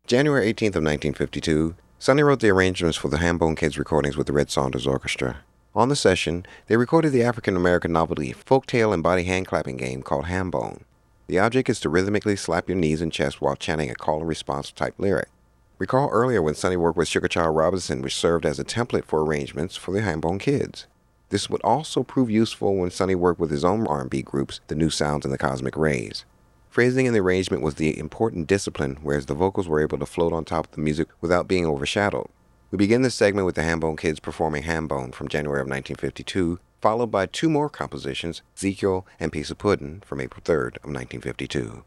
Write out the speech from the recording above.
January 18th of 1952, Sonny wrote the arrangements for the Hambone Kids recordings with the Red Saunders Orchestra. On the session, they recorded the African-American novelty folktale and body hand-clapping game called Hambone. The object is to rhythmically slap your knees and chest while chanting a call-and-response type lyric. Recall earlier when Sonny worked with Sugar Child Robinson, which served as a template for arrangements for the Hambone Kids. This would also prove useful when Sonny worked with his own R&B groups, the New Sounds and the Cosmic Rays. Phrasing in the arrangement was the important discipline, whereas the vocals were able to float on top of the music without being overshadowed. We begin this segment with the Hambone Kids performing Hambone from January of 1952, followed by two more compositions, Ezekiel and Piece of Puddin' from April 3rd of 1952.